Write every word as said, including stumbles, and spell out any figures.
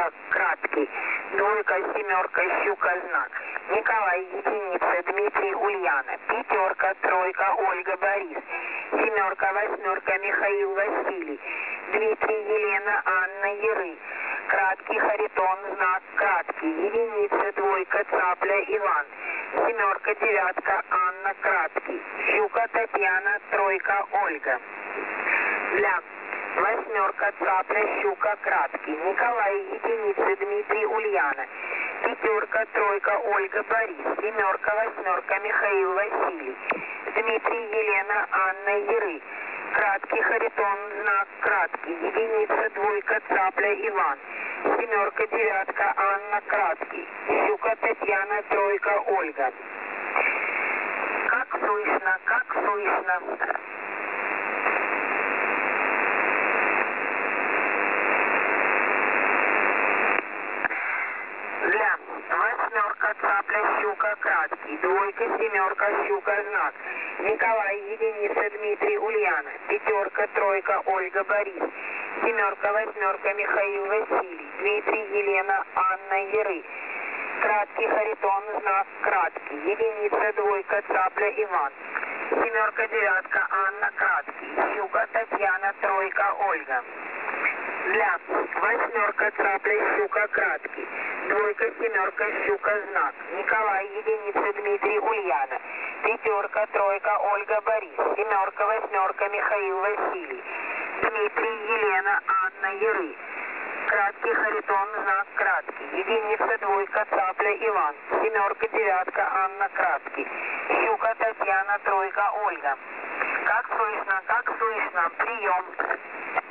тройка, краткий. Двойка, семерка, щука, знак. Николай, единица, Дмитрий, Ульяна. Пятерка, тройка, Ольга, Борис. Семерка, восьмерка, Михаил, Василий. Дмитрий, Елена, Анна, Яры. Краткий, Харитон, знак, краткий. Единица, двойка, Цапля, Иван. Семерка, девятка, Анна, краткий. Щука, Татьяна, тройка, Ольга. Для восьмерка, Цапля, щука, краткий. Николай, единица, Дмитрий, Ульяна. Пятерка, тройка, Ольга, Борис. Семерка, восьмерка, Михаил, Василий. Дмитрий, Елена, Анна, Яры. Краткий, Харитон, знак, краткий. Единица, двойка, Цапля, Иван. Семерка, девятка, Анна, краткий. Щука, Татьяна, тройка, Ольга. Как слышно, как слышно. Для восьмерка, Цапля, щука, краткий. Двойка, семерка, щука, знак. Николай, единица, Дмитрий, Ульяна. Пятерка, тройка, Ольга, Борис. Семерка, восьмерка, Михаил, Василий. Дмитрий, Елена, Анна, Яры. Краткий, Харитон, знак, краткий. Единица, двойка, Цапля, Иван. Семерка, девятка, Анна, краткий. Щука, Татьяна, тройка, Ольга. Для восьмерка, Цапля, щука, краткий. Двойка, семерка, щука, знак. Николай, единица, Дмитрий, Ульяна. Пятерка, тройка, Ольга, Борис. Семерка, восьмерка, Михаил, Василий. Дмитрий, Елена, Анна, Яры. Краткий, Харитон, знак, краткий. Единица, двойка, Цапля, Иван. Семерка, девятка, Анна, краткий. Щука, Татьяна, тройка, Ольга. Как слышно, как слышно. Прием.